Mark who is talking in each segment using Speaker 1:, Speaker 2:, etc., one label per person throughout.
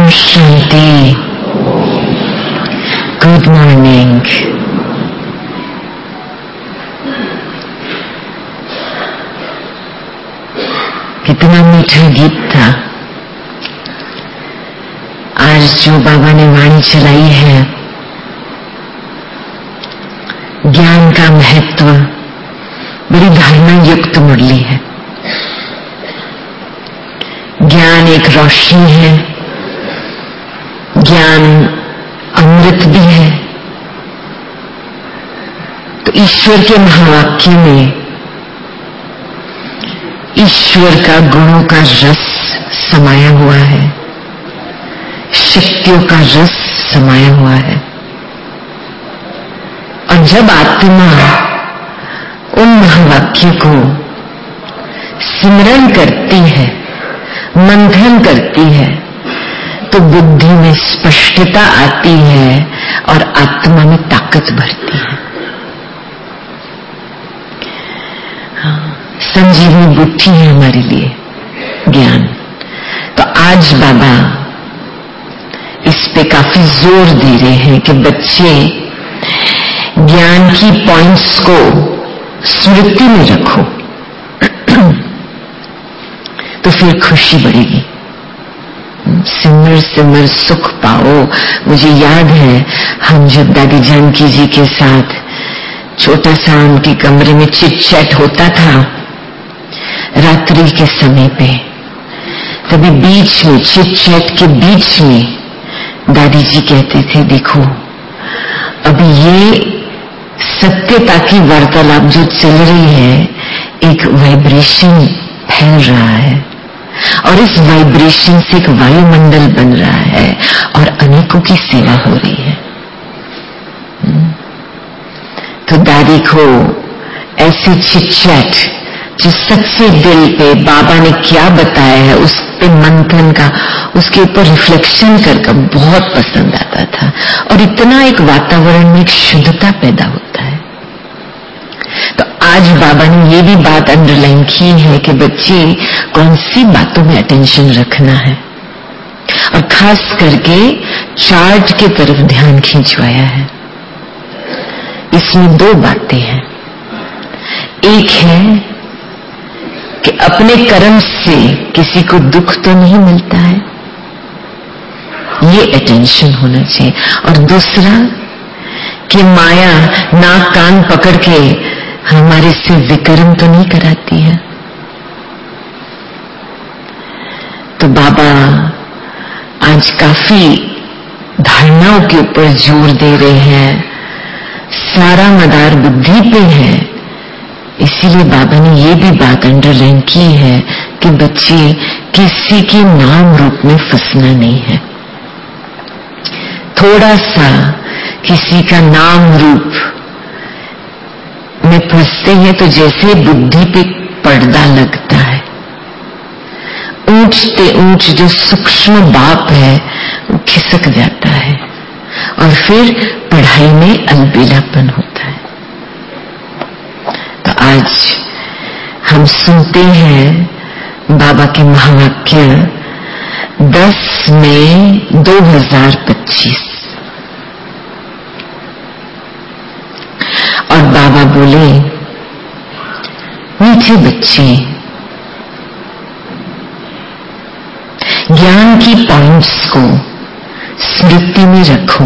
Speaker 1: शांति। Good morning. कितना मीठा गीत था। आज जो बाबा ने वाणी चलाई है, ज्ञान का महत्व, बड़ी धारणा युक्त मुरली है। ज्ञान एक रोशनी है, ज्ञान अमृत भी है। तो ईश्वर के महावाक्य में ईश्वर का गुणों का रस समाया हुआ है, शक्तियों का रस समाया हुआ है। और जब आत्मा उन महावाक्यों को सिमरन करती है, मंथन करती है, तो बुद्धि में स्पष्टता आती है और आत्मा में ताकत भरती है। संजीवनी बुद्धि है हमारे लिए ज्ञान। तो आज बाबा इस पे काफी जोर दे रहे हैं कि बच्चे ज्ञान की पॉइंट्स को स्मृति में रखो, तो फिर खुशी बढ़ेगी। सिमर सिमर सुख पाओ। मुझे याद है हम जब दादी जानकी जी के साथ छोटा सा उनके कमरे में चिट चैट होता था रात्रि के समय पे, तभी बीच में चिट चैट के बीच में दादी जी कहते थे, देखो अभी ये सत्यता की वार्तालाप जो चल रही है, एक वाइब्रेशन फैल रहा है और इस वाइब्रेशन से एक वायुमंडल बन रहा है और अनेकों की सेवा हो रही है। तो दादी को ऐसे चिट-चैट जो सच्चे दिल पे बाबा ने क्या बताया है उस पे मंथन का, उसके ऊपर रिफ्लेक्शन करके बहुत पसंद आता था। और इतना एक वातावरण में एक शुद्धता पैदा होता है। तो आज बाबा ने ये भी बात अंडरलाइन की है कि बच्चे कौन सी बातों में अटेंशन रखना है, और खास करके चार्ट की तरफ ध्यान खिंचवाया है। इसमें दो बातें हैं। एक है कि अपने कर्म से किसी को दुख तो नहीं मिलता है, ये अटेंशन होना चाहिए। और दूसरा कि माया नाक कान पकड़ के हमारे से विकर्म तो नहीं कराती है। तो बाबा आज काफी धारणाओं के ऊपर जोर दे रहे हैं। सारा मदार बुद्धि पे है, इसीलिए बाबा ने ये भी बात अंडरलाइन की है कि बच्चे किसी के नाम रूप में फंसना नहीं है। थोड़ा सा किसी का नाम रूप में फंसते हैं तो जैसे बुद्धि पे पर्दा लगता है, ऊंचते ऊंच जो सूक्ष्म बाप है वो खिसक जाता है और फिर पढ़ाई में अलबेलापन होता है। तो आज हम सुनते हैं बाबा के महावाक्य 10 मई 2025। और बाबा बोले, मीठे बच्चे, ज्ञान की पॉइंट्स को स्मृति में रखो।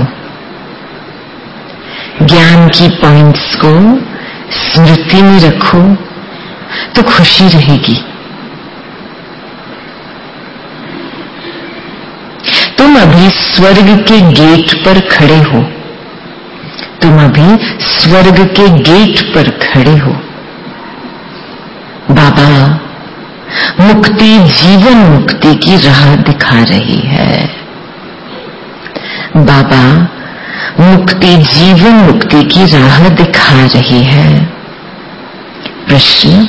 Speaker 1: ज्ञान की पॉइंट्स को स्मृति में रखो तो खुशी रहेगी। तुम अभी स्वर्ग के गेट पर खड़े हो, तुम अभी स्वर्ग के गेट पर खड़े हो। बाबा मुक्ति, जीवन मुक्ति की राह दिखा रही है। बाबा मुक्ति, जीवन मुक्ति की राह दिखा रही है। प्रश्न,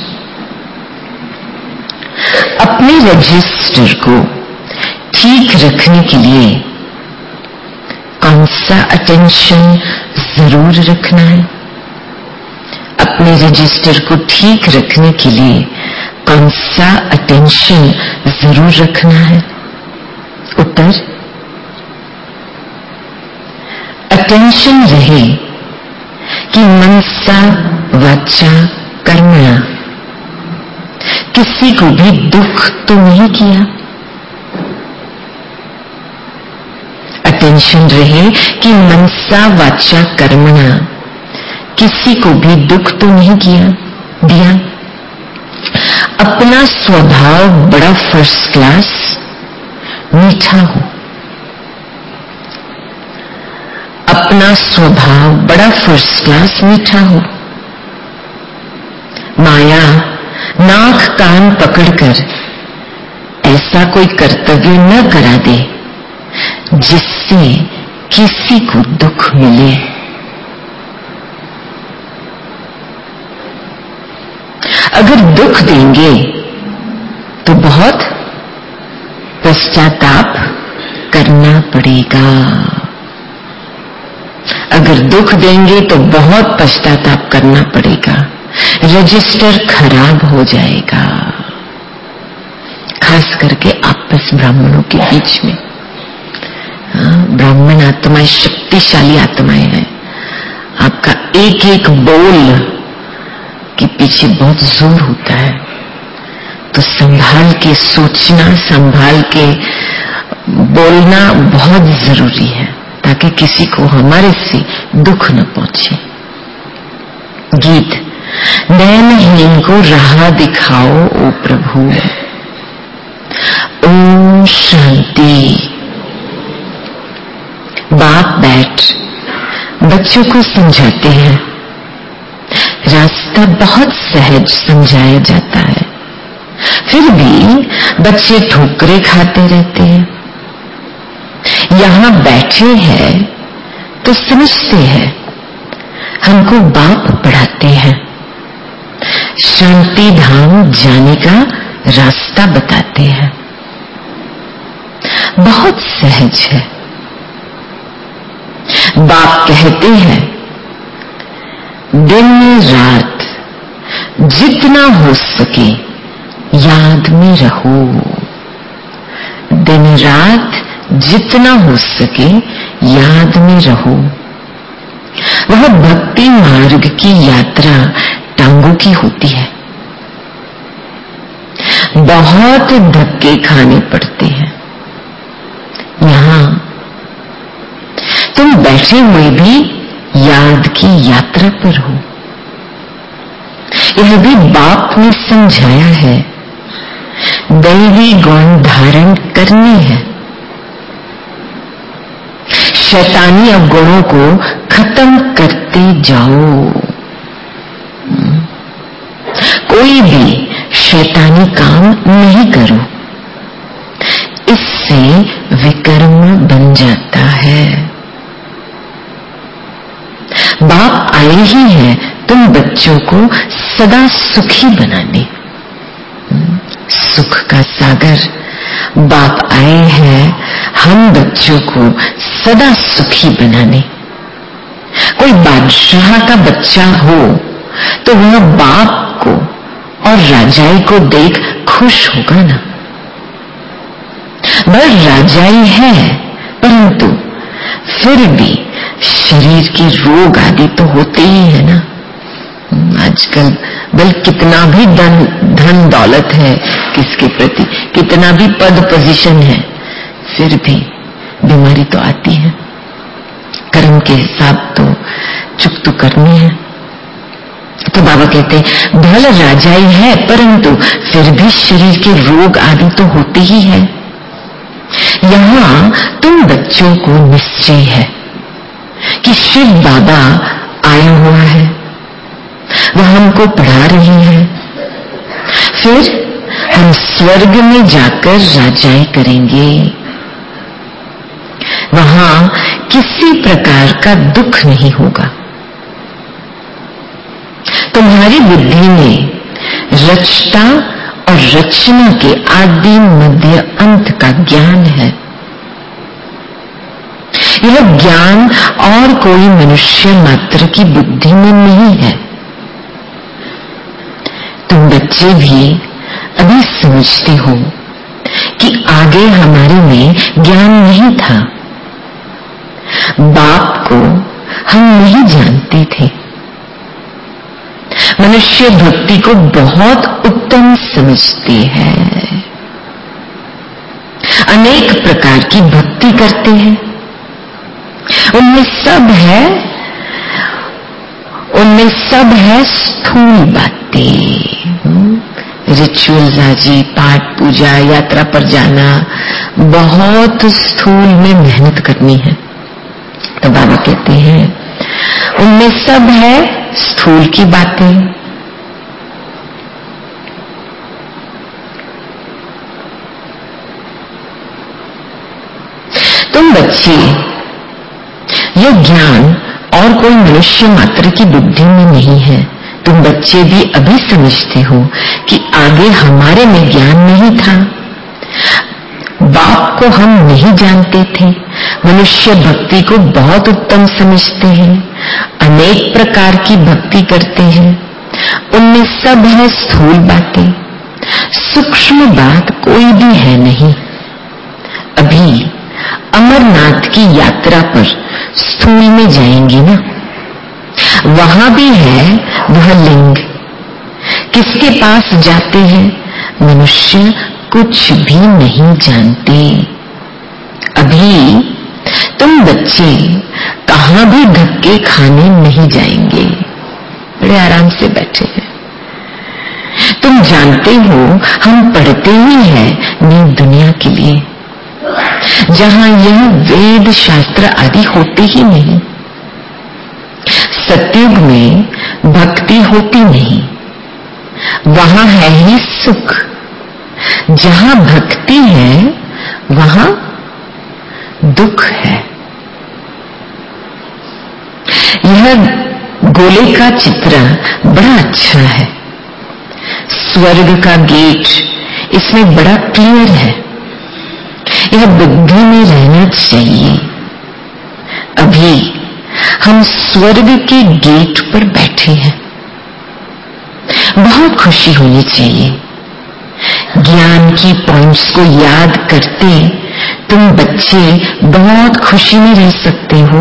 Speaker 1: अपने रजिस्टर को ठीक रखने के लिए कौन सा अटेंशन जरूर रखना है? अपने रजिस्टर को ठीक रखने के लिए कौन सा अटेंशन जरूर रखना है? उत्तर, अटेंशन रहे कि मनसा वाचा कर्मणा, किसी को भी दुख तो नहीं किया। अटेंशन रहे कि मनसा वाचा कर्मणा, किसी को भी दुख तो नहीं दिया। अपना स्वभाव बड़ा फर्स्ट क्लास मीठा हो, अपना स्वभाव बड़ा फर्स्ट क्लास मीठा हो। माया नाक कान पकड़कर ऐसा कोई कर्तव्य न करा दे जिससे किसी को दुख मिले। अगर दुख देंगे तो बहुत पश्चाताप करना पड़ेगा। अगर दुख देंगे तो बहुत पश्चाताप करना पड़ेगा, रजिस्टर खराब हो जाएगा। खास करके आपस ब्राह्मणों के बीच में। ब्राह्मण आत्माएं शक्तिशाली आत्माएं हैं। आपका एक एक बोल के पीछे बहुत जोर होता है, तो संभाल के सोचना, संभाल के बोलना बहुत जरूरी है ताकि किसी को हमारे से दुख न पहुंचे। गीत, नयनहीन को राह दिखाओ ओ प्रभु। ओम शांति। बाप बैठ बच्चों को समझाते हैं। रास्ता बहुत सहज समझाया जाता है, फिर भी बच्चे ठोकरे खाते रहते हैं। यहां बैठे हैं तो समझते हैं, हमको बाप पढ़ाते हैं, शांति धाम जाने का रास्ता बताते हैं। बहुत सहज है। बाप कहते हैं, दिन रात जितना हो सके याद में रहो। दिन रात जितना हो सके याद में रहो। वह भक्ति मार्ग की यात्रा टांगों की होती है। बहुत धक्के खाने पड़ते हैं। यहां तुम बैठे हुए भी याद की यात्रा पर हो। यह भी बाप ने समझाया है, दैवी गुण धारण करने हैं। शैतानी अवगुणों को खत्म करते जाओ। कोई भी शैतानी काम नहीं करो, इससे विकर्म बन जाता है। बाप आए ही हैं तुम बच्चों को सदा सुखी बनाने। सुख का सागर बाप आए हैं हम बच्चों को सदा सुखी बनाने। कोई बादशाह का बच्चा हो तो वह बाप को और राजाई को देख खुश होगा ना। वह राजाई है, परंतु फिर भी शरीर के रोग आदि तो होते ही है ना। आजकल बल कितना भी धन दौलत है किसके प्रति, कितना भी पद पोजीशन है, फिर भी बीमारी तो आती है। कर्म के हिसाब तो चुक तो करनी है। तो बाबा कहते हैं, भल राजाई है परंतु फिर भी शरीर के रोग आदि तो होते ही है। यहां तुम बच्चों को निश्चय है कि शिव बाबा आया हुआ है, वह हमको पढ़ा रही है। फिर हम स्वर्ग में जाकर राजाई करेंगे। वहां किसी प्रकार का दुख नहीं होगा। तुम्हारी बुद्धि में रचता और रचना के आदि मध्य अंत का ज्ञान है। यह ज्ञान और कोई मनुष्य मात्र की बुद्धि में नहीं है। तुम बच्चे भी अभी समझते हो कि आगे हमारे में ज्ञान नहीं था। बाप को नहीं जानते थे। मनुष्य भक्ति को बहुत उत्तम समझते हैं, अनेक प्रकार की भक्ति करते हैं। उनमें सब है स्थूल बातें, रिचुअल्स आदि, पाठ पूजा, यात्रा पर जाना, बहुत स्थूल में मेहनत करनी है। तो बाबा कहते हैं उनमें सब है स्थूल की बातें। तुम बच्चे, यह ज्ञान और कोई मनुष्य मात्र की बुद्धि में नहीं है। तुम बच्चे भी अभी समझते हो कि आगे हमारे में ज्ञान नहीं था, बाप को हम नहीं जानते थे। मनुष्य भक्ति को बहुत उत्तम समझते हैं, अनेक प्रकार की भक्ति करते हैं। उनमें सब है स्थूल बातें, सूक्ष्म बात कोई भी है नहीं। अभी अमरनाथ की यात्रा पर स्थूल में जाएंगे ना, वहां भी है वह लिंग। किसके पास जाते हैं? मनुष्य कुछ भी नहीं जानते। अभी तुम बच्चे कहां भी धक्के खाने नहीं जाएंगे, बड़े आराम से बैठे हैं। तुम जानते हो हम पढ़ते ही हैं नई दुनिया के लिए, जहां यह वेद शास्त्र आदि होते ही नहीं। सतयुग में भक्ति होती नहीं, वहां है ही सुख। जहां भक्ति है वहां दुख है। यह गोले का चित्र बड़ा अच्छा है। स्वर्ग का गेट इसमें बड़ा क्लियर है। यह बुद्धि में रहना चाहिए। अभी हम स्वर्ग के गेट पर बैठे हैं, बहुत खुशी होनी चाहिए। ज्ञान की पॉइंट्स को याद करते तुम बच्चे बहुत खुशी में रह सकते हो।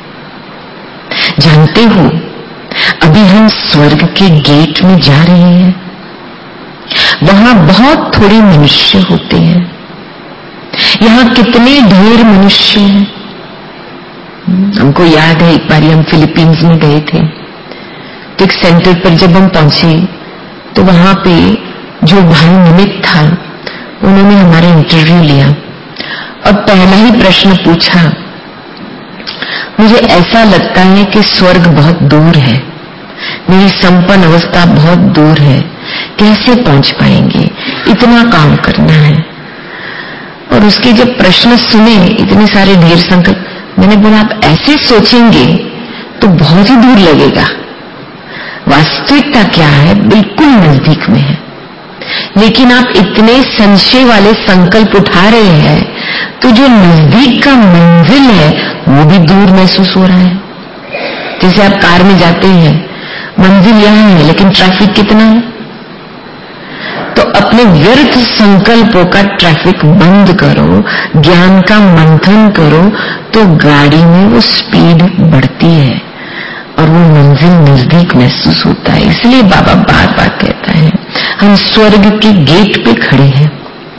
Speaker 1: जानते हो अभी हम स्वर्ग के गेट में जा रहे हैं, वहां बहुत थोड़े मनुष्य होते हैं। यहां कितने ढेर मनुष्य हैं। हमको याद है एक बार हम फिलीपींस में गए थे, तो एक सेंटर पर जब हम पहुंचे तो वहां पे जो भाई निमित था उन्होंने हमारा इंटरव्यू लिया और पहला ही प्रश्न पूछा, मुझे ऐसा लगता है कि स्वर्ग बहुत दूर है, मेरी संपन्न अवस्था बहुत दूर है, कैसे पहुंच पाएंगे, इतना काम करना है। और उसके जब प्रश्न सुने इतने सारे ढेर संकल्प, मैंने बोला आप ऐसे सोचेंगे तो बहुत ही दूर लगेगा, वास्तविकता क्या है बिल्कुल नजदीक में है। लेकिन आप इतने संशय वाले संकल्प उठा रहे हैं तो जो नजदीक का मंजिल है वो भी दूर महसूस हो रहा है। जैसे आप कार में जाते हैं, मंजिल यहां है लेकिन ट्रैफिक कितना है, तो अपने व्यर्थ संकल्पों का ट्रैफिक बंद करो, ज्ञान का मंथन करो, तो गाड़ी में वो स्पीड बढ़ती है और वो मंजिल नजदीक महसूस होता है। इसलिए बाबा बार बार कहता है हम स्वर्ग के गेट पे खड़े हैं।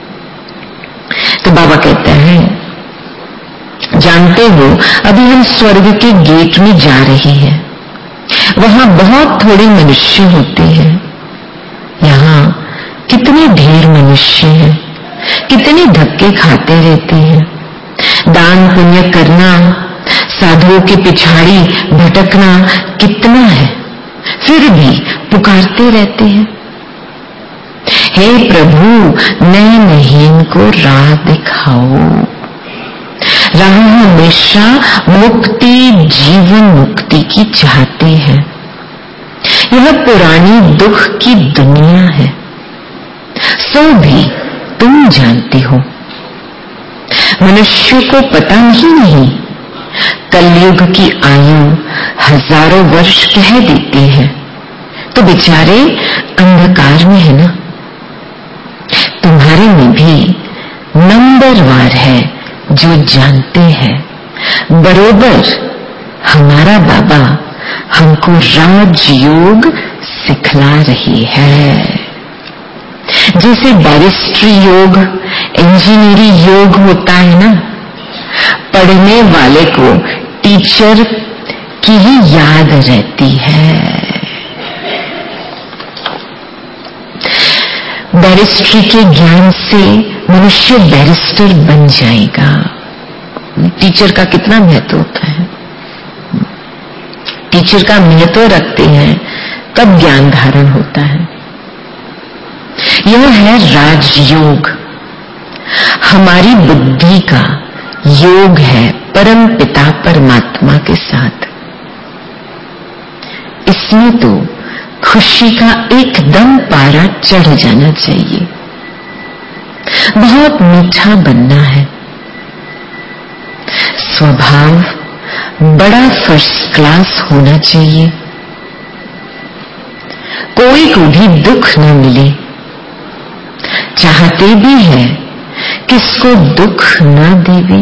Speaker 1: तो बाबा कहता है जानते हो अभी हम स्वर्ग के गेट में जा रहे हैं, वहां बहुत थोड़े मनुष्य होते हैं। यहाँ कितने ढेर मनुष्य हैं, कितने धक्के खाते रहते हैं। दान पुण्य करना, साधुओं के पिछाड़ी भटकना कितना है, फिर भी पुकारते रहते हैं, हे प्रभु नयनहीन को राह दिखाओ। राह हमेशा मुक्ति, जीवन मुक्ति की चाहते हैं। यह पुरानी दुख की दुनिया है, सो भी तुम जानते हो। मनुष्य को पता नहीं कलयुग की आयु हजारों वर्ष कह देते हैं, तो बेचारे अंधकार में है ना। तुम्हारे में भी नंबरवार है जो जानते हैं, बरोबर हमारा बाबा हमको राजयोग सिखला रही है। जैसे बैरिस्ट्री योग, इंजीनियरिंग योग होता है ना, पढ़ने वाले को टीचर की ही याद रहती है। बैरिस्ट्री के ज्ञान से मनुष्य बैरिस्टर बन जाएगा। टीचर का कितना महत्व होता है। टीचर का महत्व रखते हैं तब ज्ञान धारण होता है। यह है राजयोग, हमारी बुद्धि का योग है परम पिता परमात्मा के साथ। इसमें तो खुशी का एकदम पारा चढ़ जाना चाहिए। बहुत मीठा बनना है। स्वभाव बड़ा फर्स्ट क्लास होना चाहिए। कोई को भी दुख न मिले। चाहते भी है किसको दुख न देवे,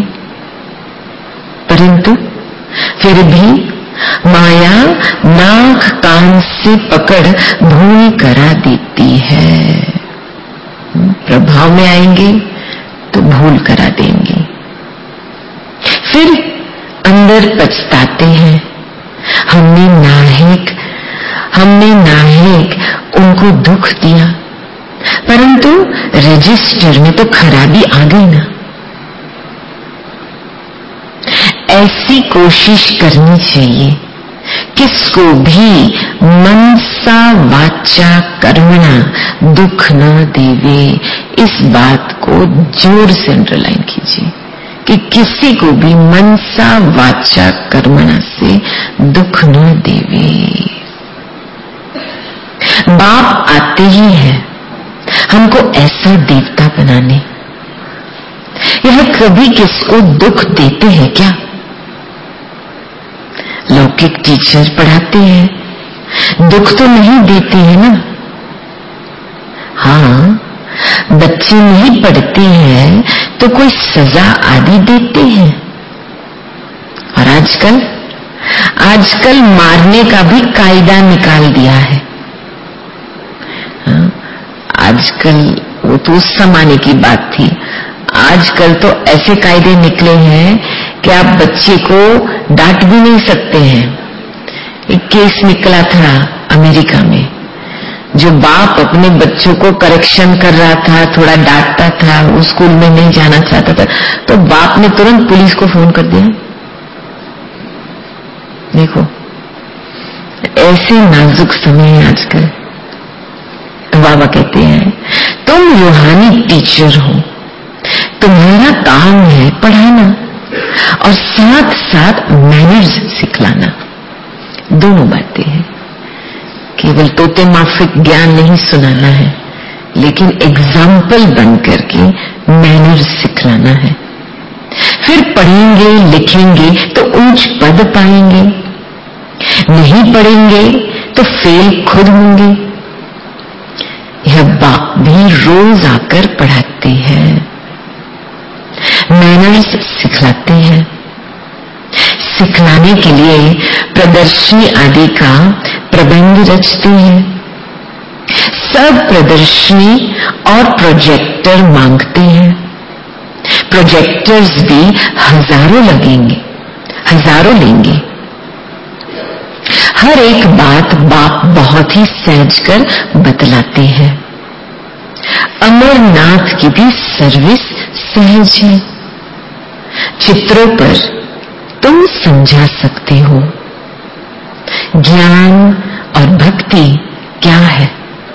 Speaker 1: परंतु फिर भी माया नाक कान से पकड़ भूल करा देती है। प्रभाव में आएंगे तो भूल करा देंगे, फिर अंदर पछताते हैं। हमने नाहेक उनको दुख दिया, परंतु रजिस्टर में तो खराबी आ गई ना। ऐसी कोशिश करनी चाहिए किसको भी मनसा वाचा कर्मणा दुख न देवे। इस बात को जोर से अंडरलाइन कीजिए कि किसी को भी मनसा वाचा कर्मणा से दुख न देवे। बाप आते ही है हमको ऐसा देवता बनाने। यह कभी किसको दुख देते हैं क्या? लौकिक टीचर पढ़ाते हैं, दुख तो नहीं देते हैं ना। हाँ, बच्चे नहीं पढ़ते हैं तो कोई सजा आदि देते हैं। और आजकल मारने का भी कायदा निकाल दिया है। आजकल वो तो उस जमाने की बात थी। आजकल तो ऐसे कायदे निकले हैं कि आप बच्चे को डांट भी नहीं सकते हैं। एक केस निकला था अमेरिका में, जो बाप अपने बच्चों को करेक्शन कर रहा था, थोड़ा डांटता था, वो स्कूल में नहीं जाना चाहता था, तो बाप ने तुरंत पुलिस को फोन कर दिया। देखो, ऐसे नाजुक समय है आजकल। बाबा कहते हैं तुम रूहानी टीचर हो, तुम्हारा काम है पढ़ाना और साथ साथ मैनर्स सिखलाना। दोनों बातें हैं। केवल तोते माफिक ज्ञान नहीं सुनाना है, लेकिन एग्जाम्पल बन करके मैनर्स सिखलाना है। फिर पढ़ेंगे लिखेंगे तो ऊंच पद पाएंगे, नहीं पढ़ेंगे तो फेल खुद होंगे। यह बाप भी रोज आकर पढ़ाते हैं, मैनर्स सिखलाते हैं। सिखलाने के लिए प्रदर्शनी आदि का प्रबंध रचते हैं। सब प्रदर्शनी और प्रोजेक्टर मांगते हैं। प्रोजेक्टर्स भी हजारों लगेंगे, हजारों लेंगे। हर एक बात बाप बहुत ही सहज कर बतलाते हैं। अमरनाथ की भी सर्विस सहज है। चित्रों पर तुम समझा सकते हो ज्ञान और भक्ति क्या है।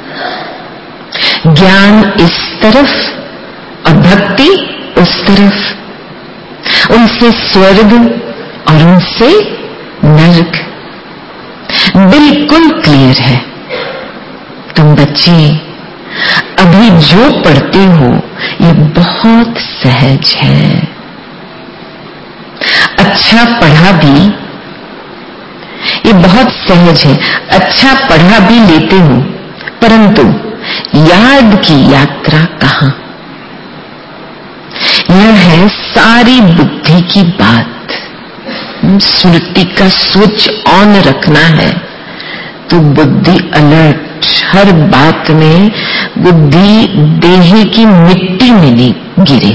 Speaker 1: ज्ञान इस तरफ और भक्ति उस तरफ, उनसे स्वर्ग और उनसे नरक बिल्कुल क्लियर है। तुम बच्चे अभी जो पढ़ते हो ये बहुत सहज है। अच्छा पढ़ा भी, ये बहुत सहज है। अच्छा पढ़ा भी लेते हो, परंतु याद की यात्रा कहां? यह है सारी बुद्धि की बात। स्मृति का स्विच ऑन रखना है तो बुद्धि अलर्ट, हर बात में बुद्धि देह की मिट्टी में नहीं गिरे।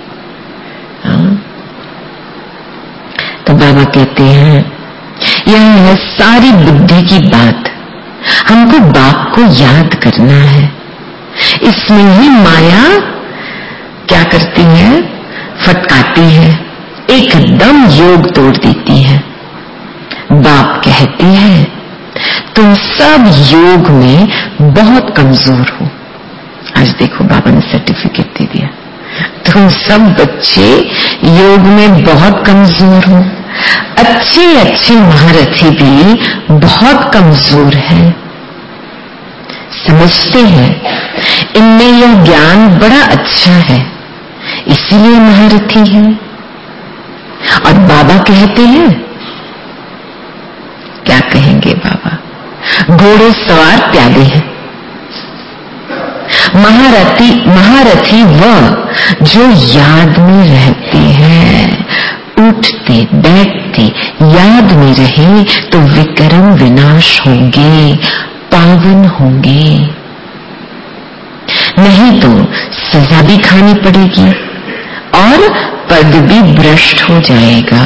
Speaker 1: तो बाबा कहते हैं यह है सारी बुद्धि की बात, हमको बाप को याद करना है। इसमें ही माया क्या करती है, फटकाती है, एकदम योग तोड़ देती है। बाप कहती है तुम सब योग में बहुत कमजोर हो। आज देखो बाबा ने सर्टिफिकेट दे दिया, तुम सब बच्चे योग में बहुत कमजोर हो। अच्छे अच्छे महारथी भी बहुत कमजोर हैं। समझते हैं इनमें यह ज्ञान बड़ा अच्छा है, इसीलिए महारथी है। और बाबा कहते हैं, क्या कहेंगे बाबा, घोड़े सवार प्यादे हैं। महारथी वह जो याद में रहते हैं, उठते बैठते याद में रहे तो विक्रम विनाश होंगे, पावन होंगे। नहीं तो सजा भी खानी पड़ेगी और पद भी भ्रष्ट हो जाएगा।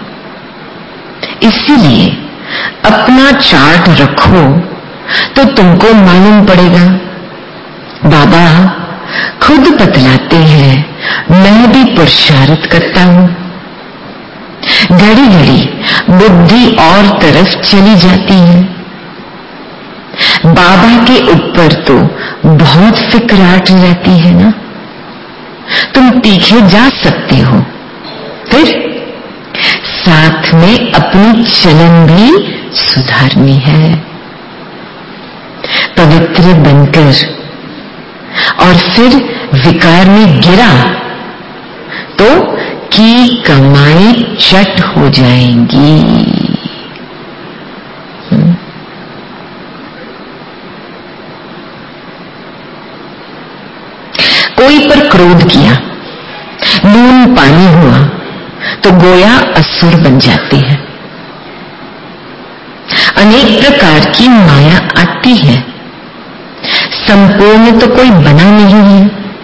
Speaker 1: इसीलिए अपना चार्ट रखो तो तुमको मालूम पड़ेगा। बाबा खुद बतलाते हैं, मैं भी पुरुषार्थ करता हूं। घड़ी घड़ी बुद्धि और तरफ चली जाती है। बाबा के ऊपर तो बहुत फिक्राहट रहती है ना, तुम तीखे जा सकते हो, फिर साथ में अपनी चलन भी सुधारनी है। पवित्र बनकर और फिर विकार में गिरा तो की कमाई चट हो जाएगी। कोई पर क्रोध किया, नून पानी हुआ तो गोया असुर बन जाते हैं। अनेक प्रकार की माया आती है, संपूर्ण तो कोई बना नहीं है।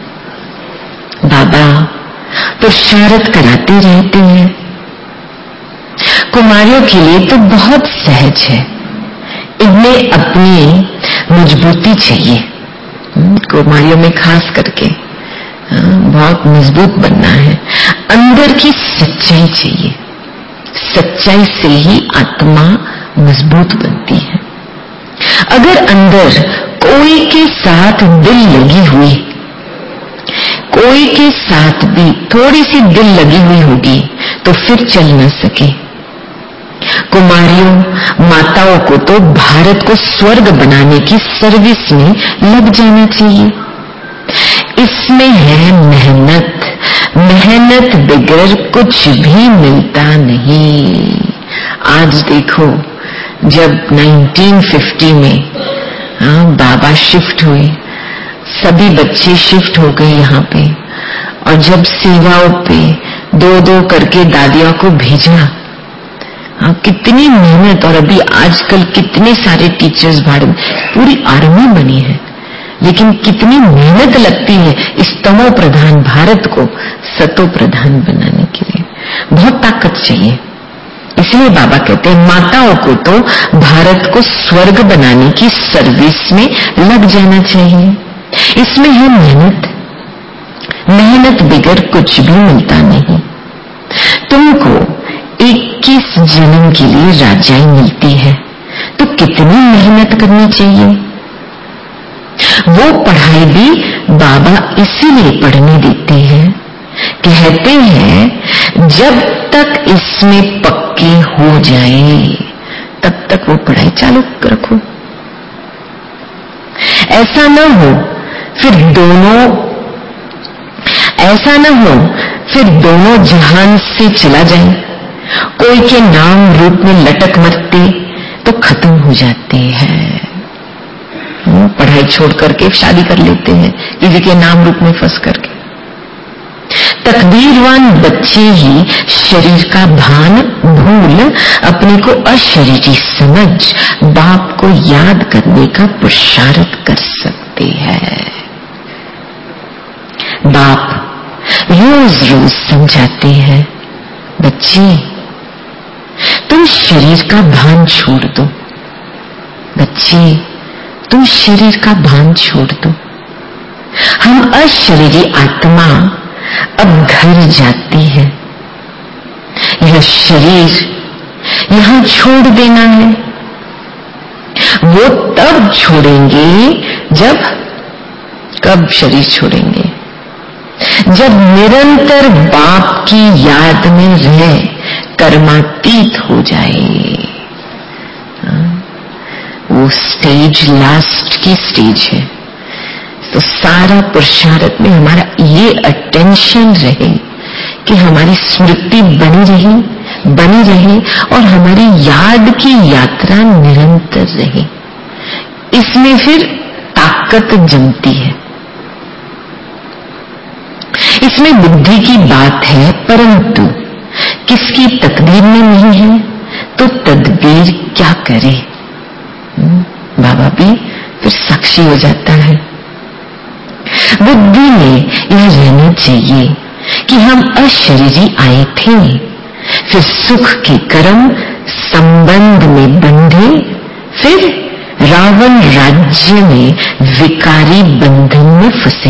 Speaker 1: बाबा तो शरत कराते रहते हैं। कुमारियों के लिए तो बहुत सहज है, इनमें अपनी मजबूती चाहिए। कुमारियों में खास करके बहुत मजबूत बनना है, अंदर की सच्चाई चाहिए। सच्चाई से ही आत्मा मजबूत बनती है। अगर अंदर कोई के साथ दिल लगी हुई, कोई के साथ भी थोड़ी सी दिल लगी हुई होगी तो फिर चल न सके। कुमारियों माताओं को तो भारत को स्वर्ग बनाने की सर्विस में लग जाना चाहिए। इसमें है मेहनत, मेहनत बगैर कुछ भी मिलता नहीं। आज देखो जब 1950 में बाबा शिफ्ट हुए, सभी बच्चे शिफ्ट हो गए यहाँ पे, और जब सेवाओं पे दो दो करके दादियों को भेजा, कितनी मेहनत। और अभी आजकल कितने सारे टीचर्स भारत, पूरी आर्मी बनी है, लेकिन कितनी मेहनत लगती है इस तमो प्रधान भारत को सतो प्रधान बनाने के लिए। बहुत ताकत चाहिए। इसलिए बाबा कहते हैं माताओं को तो भारत को स्वर्ग बनाने की सर्विस में लग जाना चाहिए। इसमें है मेहनत, मेहनत बगैर कुछ भी मिलता नहीं। तुमको 21 जन्म के लिए राजाई मिलती है तो कितनी मेहनत करनी चाहिए। वो पढ़ाई भी बाबा इसीलिए पढ़ने देते हैं, कहते हैं जब तक इसमें पक्के हो जाए तब तक वो पढ़ाई चालू रखो। ऐसा न हो फिर दोनों जहान से चला जाए। कोई के नाम रूप में लटक मरते तो खत्म हो जाते हैं। पढ़ाई छोड़ करके शादी कर लेते हैं किसी के नाम रूप में फंस करके। तकदीरवान बच्चे ही शरीर का भान भूल अपने को अशरीरी समझ बाप को याद करने का पुरुषार्थ कर सकते हैं। बाप रोज रोज समझाते हैं, बच्चे तुम शरीर का भान छोड़ दो, बच्चे तुम शरीर का भान छोड़ दो। हम अशरीरी आत्मा अब घर जाती है। यह शरीर यहां छोड़ देना है। वो तब छोड़ेंगे जब, कब शरीर छोड़ेंगे? जब निरंतर बाप की याद में रह कर्मातीत हो जाए। वो स्टेज लास्ट की स्टेज है। तो सारा पुरुषार्थ में हमारा ये अटेंशन रहे कि हमारी स्मृति बनी रहे और हमारी याद की यात्रा निरंतर रहे। इसमें फिर ताकत जमती है, इसमें बुद्धि की बात है, परंतु किसकी तकदीर में नहीं है तो तदबीर क्या करे। बाबा भी फिर साक्षी हो जाता है। बुद्धि में यह रहना चाहिए कि हम अशरीरी आए थे, फिर सुख के कर्म संबंध में बंधे, फिर रावण राज्य में विकारी बंधन में फंसे।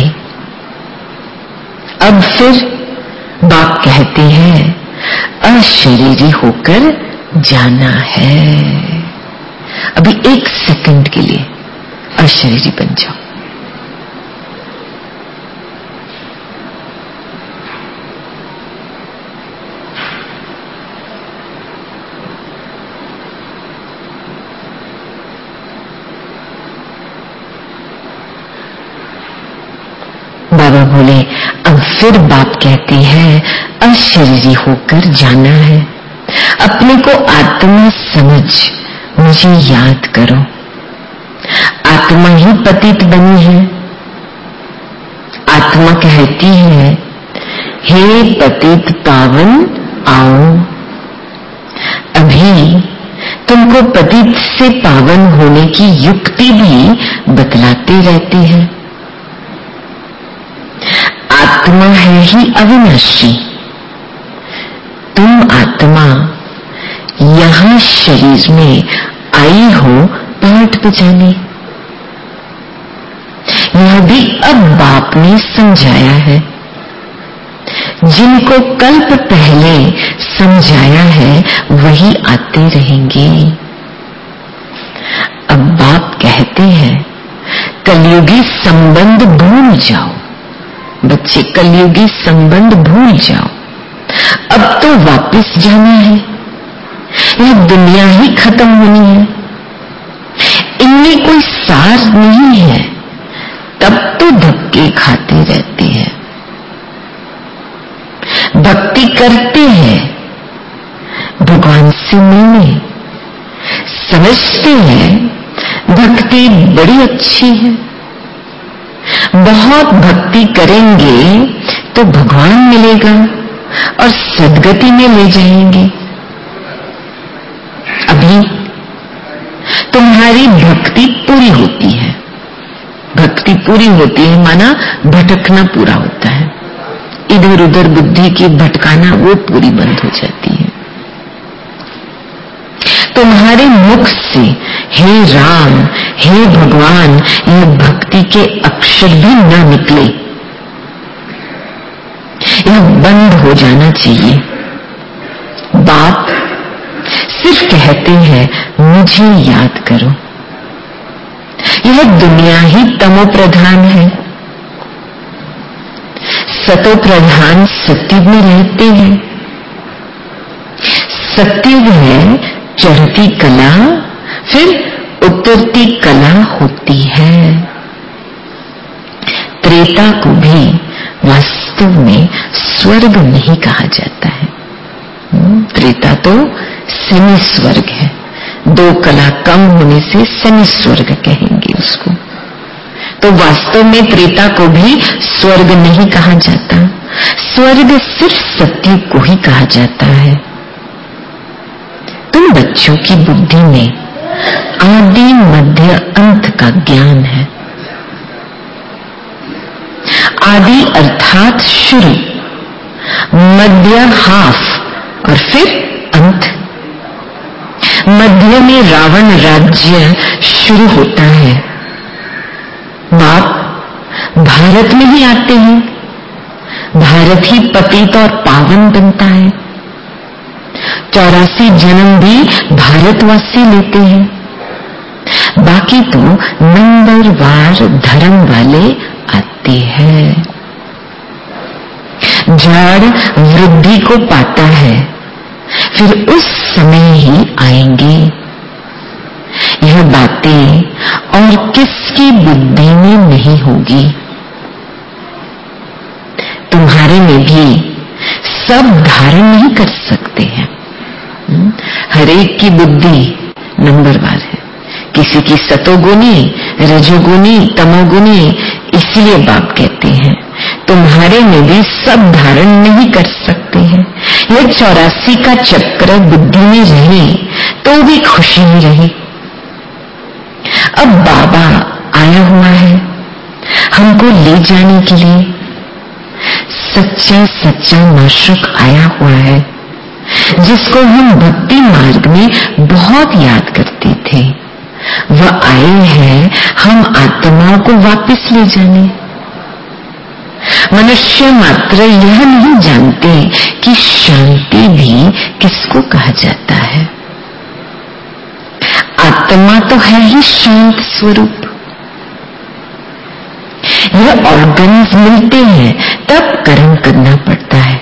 Speaker 1: अब फिर बाप कहते हैं अशरीरी होकर जाना है। अभी 1 सेकंड के लिए अशरीरी बन जाओ। बाबा बोले अब फिर बाप कहते हैं अशरीरी होकर जाना है। अपने को आत्मा समझ मुझे याद करो। आत्मा ही पतित बनी है। आत्मा कहती है हे पतित पावन आओ। अभी तुमको पतित से पावन होने की युक्ति भी बतलाते रहते हैं। आत्मा है ही अविनाशी। तुम आत्मा यहां शरीर में आई हो पाठ बजाने। यह भी अब बाप ने समझाया है। जिनको कल्प पहले समझाया है वही आते रहेंगे। अब बाप कहते हैं कलयुगी संबंध भूल जाओ। बच्चे कलयुगी संबंध भूल जाओ। अब तो वापस जाना है। यह दुनिया ही खत्म होनी है। इनमें कोई सार नहीं है, तब तो धक्के खाते रहते हैं। भक्ति करते हैं भगवान से मिलने, समझते हैं भक्ति बड़ी अच्छी है। बहुत भक्ति करेंगे तो भगवान मिलेगा और सद्गति में ले जाएंगे। अभी तुम्हारी भक्ति पूरी होती है। भक्ति पूरी होती है माना भटकना पूरा होता है। इधर उधर बुद्धि की भटकाना वो पूरी बंद हो जाती है। तुम्हारे मुख से हे राम हे भगवान यह भक्ति के अक्षर भी न निकले। यह बंद हो जाना चाहिए। बाप सिर्फ कहते हैं मुझे याद करो। यह दुनिया ही तमो प्रधान है। सतो प्रधान सत्युग में रहते हैं। सत्युग है चढ़ती कला, फिर उतरती कला होती है। त्रेता को भी वास्तव में स्वर्ग नहीं कहा जाता है। त्रेता तो सेमी स्वर्ग है। 2 कला कम होने से सेमी स्वर्ग कहेंगे उसको। तो वास्तव में त्रेता को भी स्वर्ग नहीं कहा जाता, स्वर्ग सिर्फ सतयुग को ही कहा जाता है। तुम बच्चों की बुद्धि में आदि मध्य अंत का ज्ञान है। आदि अर्थात शुरू, मध्य हाफ और फिर अंत। मध्य में रावण राज्य शुरू होता है। बाप भारत में ही आते हैं, भारत ही पतित और पावन बनता है। 84 जन्म भी भारतवासी लेते हैं, बाकी तो नंबरवार धर्म वाले आते हैं। जड़ वृद्धि को पाता है, फिर उस समय ही आएंगे। यह बातें और किसकी बुद्धि में नहीं होगी। तुम्हारे में भी सब धारण नहीं कर सकते हैं। हरेक की बुद्धि नंबरवार है, किसी की सतोगुनी, रजोगुनी, तमोगुनी। इसलिए बाप कहते हैं तुम्हारे में भी सब धारण नहीं कर सकते हैं। यह 84 का चक्र बुद्धि में रहे तो भी खुशी ही रहे। अब बाबा आया हुआ है हमको ले जाने के लिए। सच्चा सच्चा माशूक आया हुआ है, जिसको हम भक्ति मार्ग में बहुत याद करते थे। वह आए हैं हम आत्माओं को वापस ले जाने। मनुष्य मात्र यह नहीं जानते कि शांति भी किसको कहा जाता है। आत्मा तो है ही शांत स्वरूप। यह ऑर्गन्स मिलते हैं तब कर्म करना पड़ता है।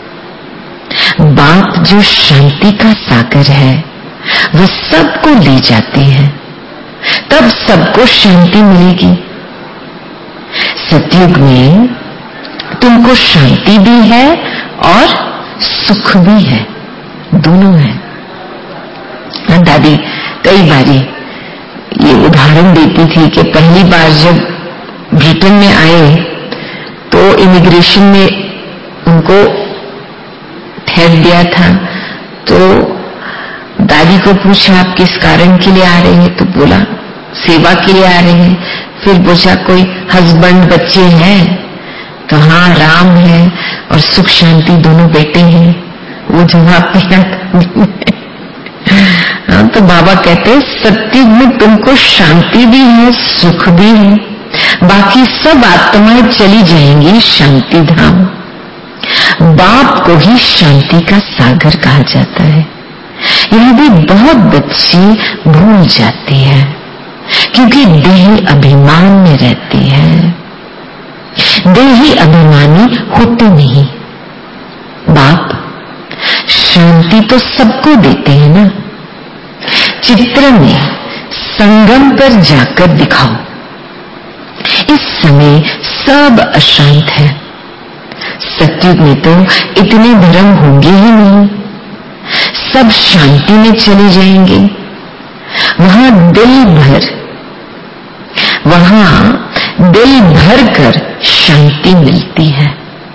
Speaker 1: बाप जो शांति का सागर है वह सबको ले जाते हैं, तब सबको शांति मिलेगी। सतयुग में तुमको शांति भी है और सुख भी है, दोनों है। दादी कई बारी ये उदाहरण देती थी कि पहली बार जब ब्रिटेन में आए तो इमिग्रेशन में उनको ठहर दिया था। तो दादी को पूछा आप किस कारण के लिए आ रहे हैं, तो बोला सेवा के लिए आ रहे हैं। फिर पूछा कोई हस्बैंड बच्चे हैं, तो हाँ राम है और सुख शांति दोनों बेटे हैं। वो जवाब दिया हाँ, तो बाबा कहते हैं सतयुग में तुमको शांति भी है सुख भी है, बाकी सब आत्माएं चली जाएंगी शांति धाम। बाप को ही शांति का सागर कहा जाता है। यह भी बहुत बच्चे भूल जाते हैं क्योंकि देह अभिमान में रहते हैं। देही अभिमानी होते नहीं। बाप शांति तो सबको देते हैं ना। चित्र में संगम पर जाकर दिखाओ। इस समय सब अशांत है। सतयुग में तो इतने धर्म होंगे ही नहीं, सब शांति में चले जाएंगे। वहां दिल भर कर शांति मिलती है।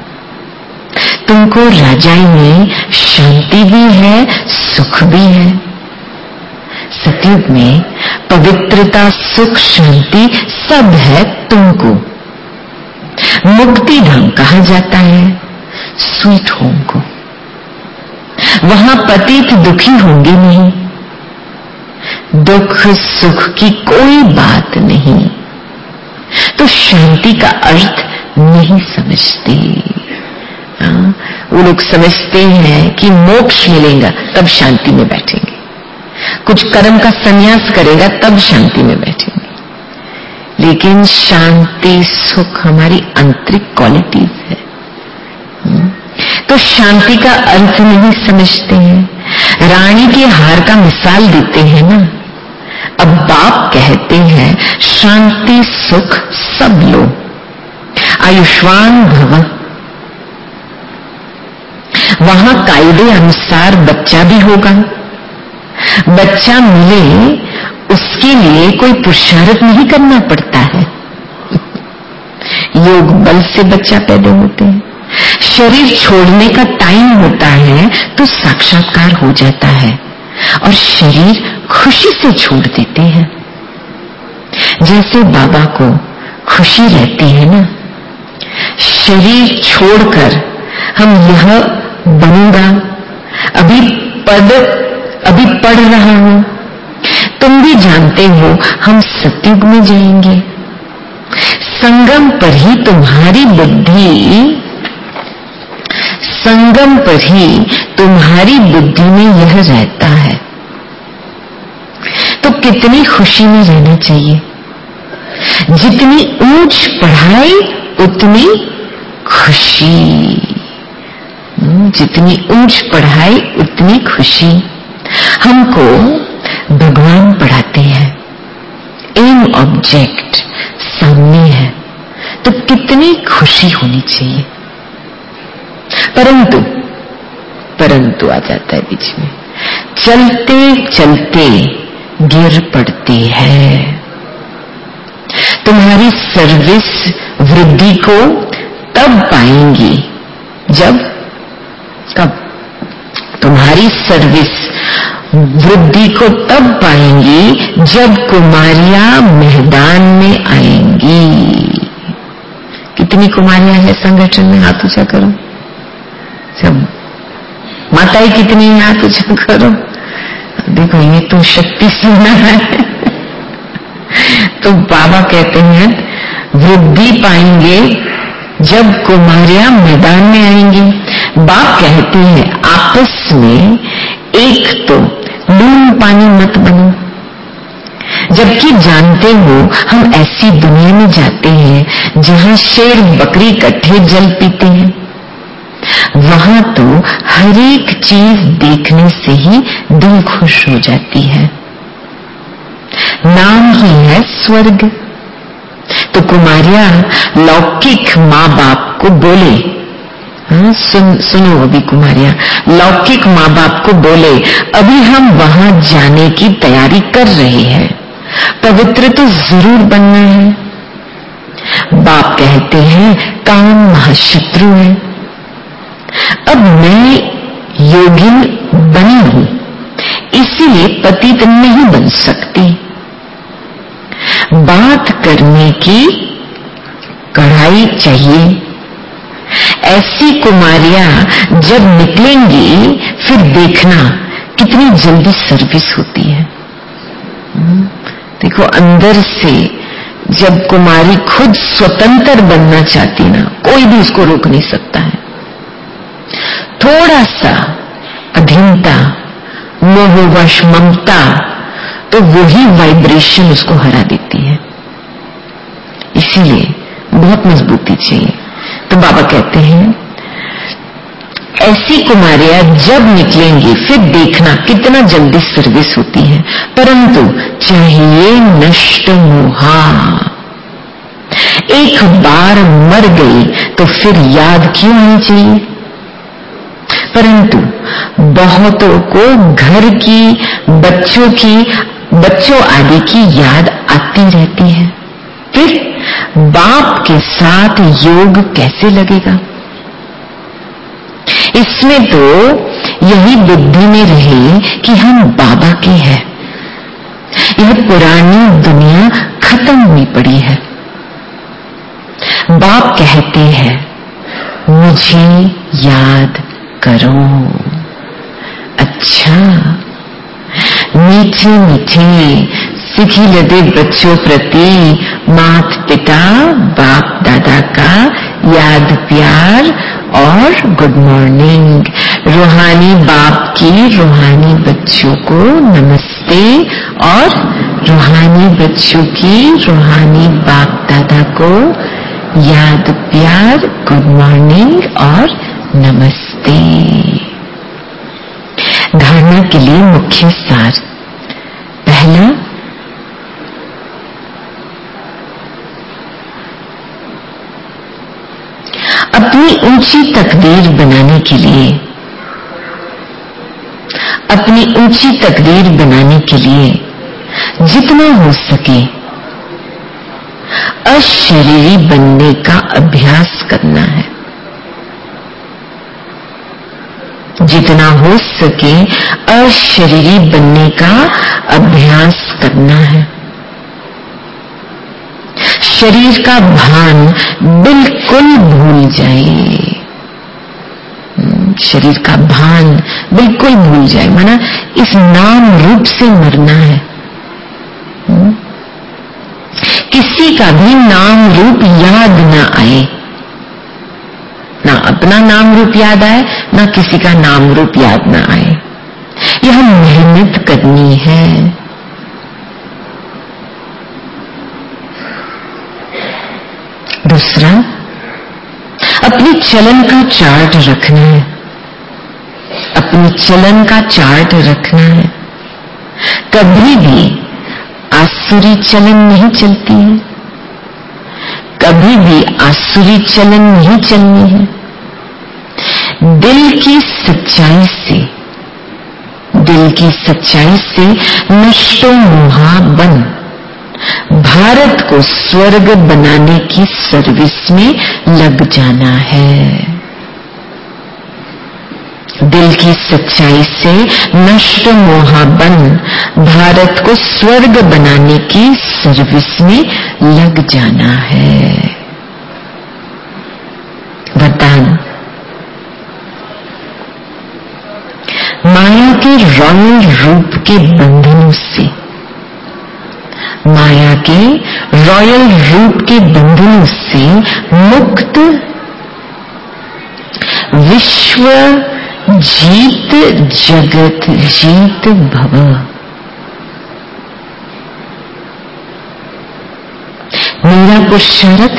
Speaker 1: तुमको राजाई में शांति भी है सुख भी है। सतयुग में पवित्रता सुख शांति सब है तुमको। मुक्ति धाम कहा जाता है स्वीट होम को। वहां पतित दुखी होंगे नहीं, दुख सुख की कोई बात नहीं। तो शांति का अर्थ नहीं समझते। वो लोग समझते हैं कि मोक्ष मिलेगा तब शांति में बैठेंगे, कुछ कर्म का संन्यास करेगा तब शांति में बैठेंगे। लेकिन शांति सुख हमारी आंतरिक क्वालिटीज है। तो शांति का अर्थ नहीं समझते हैं। रानी के हार का मिसाल देते हैं ना। अब बाप कहते हैं शांति सुख सब लो, आयुष्मान भव। वहां कायदे अनुसार बच्चा भी होगा। बच्चा मिले उसके लिए कोई पुरुषार्थ नहीं करना पड़ता है। योग बल से बच्चा पैदा होते हैं। शरीर छोड़ने का टाइम होता है तो साक्षात्कार हो जाता है और शरीर खुशी से छोड़ देते हैं। जैसे बाबा को खुशी रहती है ना, शरीर छोड़कर हम यह बनूंगा, अभी पढ़ रहा हूं, तुम भी जानते हो हम सतयुग में जाएंगे। संगम पर ही तुम्हारी बुद्धि में यह रहता है, तो कितनी खुशी में रहना चाहिए। जितनी ऊंच पढ़ाई उतनी खुशी, जितनी ऊंच पढ़ाई उतनी खुशी। हमको भगवान पढ़ाते हैं, एम ऑब्जेक्ट सामने है, तो कितनी खुशी होनी चाहिए। परंतु आ जाता है बीच में, चलते चलते गिर पड़ते हैं। तुम्हारी सर्विस वृद्धि को तब पाएंगी कब तुम्हारी सर्विस वृद्धि को तब पाएंगी जब कुमारियां मैदान में आएंगी। कितनी कुमारियां हैं संगठन में? हाथ ऊंचा करो। सब माताएं कितनी हैं? हाथ ऊंचा करो। देखो ये तो शक्ति सुना है। तो बाबा कहते हैं वृद्धि पाएंगे जब कुमारियां मैदान में आएंगी। बाप कहते हैं आपस में एक तो लून पानी मत बनो, जबकि जानते हो हम ऐसी दुनिया में जाते हैं जहां शेर बकरी इकट्ठे जल पीते हैं। वहां तो हर एक चीज देखने से ही दिल खुश हो जाती है। नाम ही है स्वर्ग। तो कुमारियां लौकिक माँ बाप को बोले, सुनो अभी कुमारियां लौकिक माँ बाप को बोले, अभी हम वहां जाने की तैयारी कर रहे हैं, पवित्र तो जरूर बनना है। बाप कहते हैं काम महाशत्रु है। अब मैं योगिन बनी हूं, इसीलिए पतित नहीं बन सकती। बात करने की कढ़ाई चाहिए। ऐसी कुमारियां जब निकलेंगी फिर देखना कितनी जल्दी सर्विस होती है। देखो अंदर से जब कुमारी खुद स्वतंत्र बनना चाहती ना, कोई भी उसको रोक नहीं सकता है। थोड़ा सा अधीनता, मोहवश, ममता, तो वही वाइब्रेशन उसको हरा देती है। इसीलिए बहुत मजबूती चाहिए। तो बाबा कहते हैं ऐसी कुमारियां जब निकलेंगी फिर देखना कितना जल्दी सर्विस होती है। परंतु चाहिए नष्ट मोहा। एक बार मर गई तो फिर याद क्यों आनी चाहिए? परंतु बहुतों को घर की, बच्चों आदि की याद आती रहती है। फिर बाप के साथ योग कैसे लगेगा? इसमें तो यही बुद्धि में रहे कि हम बाबा के हैं। यह पुरानी दुनिया खत्म हुई पड़ी है। बाप कहते हैं मुझे याद करो। अच्छा, मीठे मीठे सीखी लदे बच्चों प्रति माता पिता बाप दादा का याद प्यार और गुड मॉर्निंग। रूहानी बाप की रूहानी बच्चों को नमस्ते और रूहानी बच्चों की रूहानी बाप दादा को याद प्यार गुड मॉर्निंग और नमस्ते। धारणा के लिए मुख्य सार। पहला, अपनी ऊंची तकदीर बनाने के लिए, अपनी ऊंची तकदीर बनाने के लिए जितना हो सके अशरीरी बनने का अभ्यास करना है। जितना हो सके अशरीरी बनने का अभ्यास करना है। शरीर का भान बिल्कुल भूल जाए। शरीर का भान बिल्कुल भूल जाए, माना इस नाम रूप से मरना है। किसी का भी नाम रूप याद ना आए, ना अपना नाम रूप याद आए, ना किसी का नाम रूप याद ना आए। यह मेहनत करनी है। दूसरा, अपनी चलन का चार्ट रखना है। अपनी चलन का चार्ट रखना है। कभी भी आसुरी चलन नहीं चलती है, कभी भी आसुरी चलन नहीं चलनी है। दिल की सच्चाई से, दिल की सच्चाई से नष्टो मोहा बन भारत को स्वर्ग बनाने की सर्विस में लग जाना है। दिल की सच्चाई से नष्ट मोहा बन भारत को स्वर्ग बनाने की सर्विस में लग जाना है। वरदान, माया के रॉयल रूप के बंधनों से, माया के रॉयल रूप के बंधनों से मुक्त विश्व जीत जगत जीत भव। मेरा पुरुषार्थ,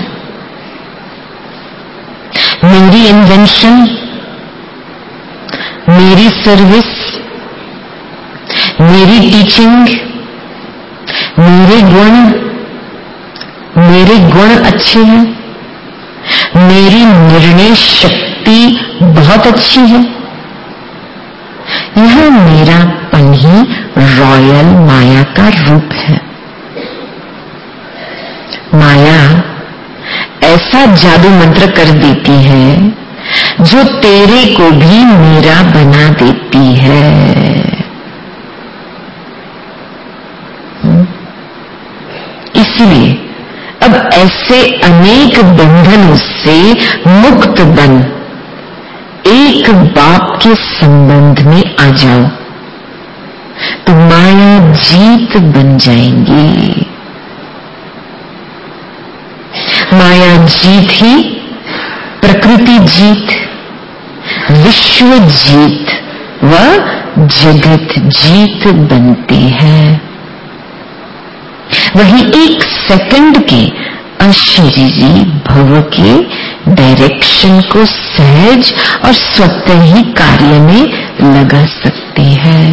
Speaker 1: मेरी इन्वेंशन, मेरी सर्विस, मेरी टीचिंग, मेरे गुण अच्छे हैं, मेरी निर्णय शक्ति बहुत अच्छी है। यह मेरापन ही रॉयल माया का रूप है। माया ऐसा जादू मंत्र कर देती है जो तेरे को भी मेरा बना देती है। इसलिए अब ऐसे अनेक बंधनों से मुक्त बन एक बाप के संबंध में आ जाओ तो माया जीत बन जाएंगी। माया जीत ही प्रकृति जीत, विश्व जीत व जगत जीत बनती है। वही एक सेकंड के अशरीरी भव के डायरेक्शन को सहज और स्वतः ही कार्य में लगा सकती है।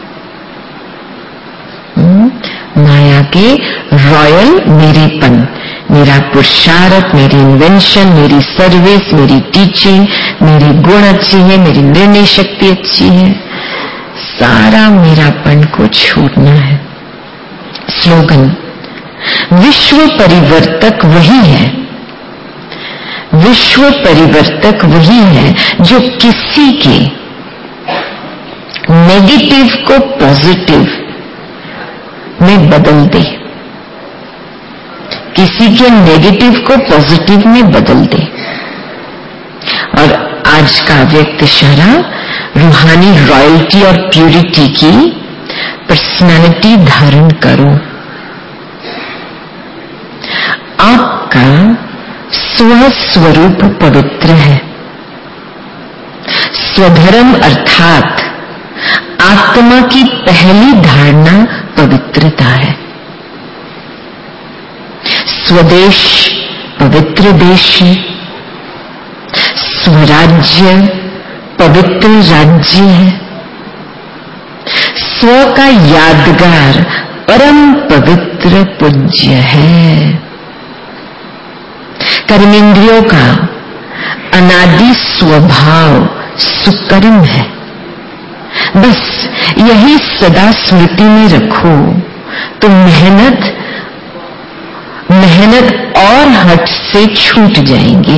Speaker 1: माया के रॉयल मेरेपन, मेरा पुरुषार्थ, मेरी इन्वेंशन, मेरी सर्विस, मेरी टीचिंग, मेरे गुण अच्छे हैं, मेरी निर्णय शक्ति अच्छी है, सारा मेरापन को छोड़ना है। स्लोगन, विश्व परिवर्तक वही है, विश्व परिवर्तक वही है जो किसी के नेगेटिव को पॉजिटिव में बदल दे, किसी के नेगेटिव को पॉजिटिव में बदल दे। और आज का व्यक्त इशारा रूहानी रॉयल्टी और प्यूरिटी की पर्सनालिटी धारण करो। आपका स्वस्वरूप पवित्र है। स्वधर्म अर्थात आत्मा की पहली धारणा पवित्रता है। स्वदेश पवित्र देश है, स्वराज्य पवित्र राज्य है, स्व का यादगार परम पवित्र पूज्य है। कर्मेंद्रियों का अनादि स्वभाव सुकर्म है। बस यही सदा स्मृति में रखो तो मेहनत और हठ से छूट जाएंगे।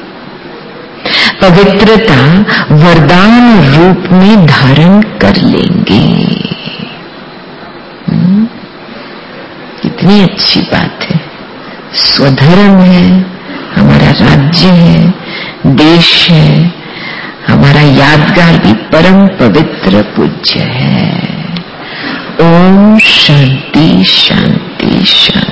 Speaker 1: पवित्रता वरदान रूप में धारण कर लेंगे। कितनी अच्छी बात है। स्वधर्म है, हमारा राज्य है, देश है, हमारा यादगार भी परम पवित्र पूज्य है। ओम शांति शांति शांति।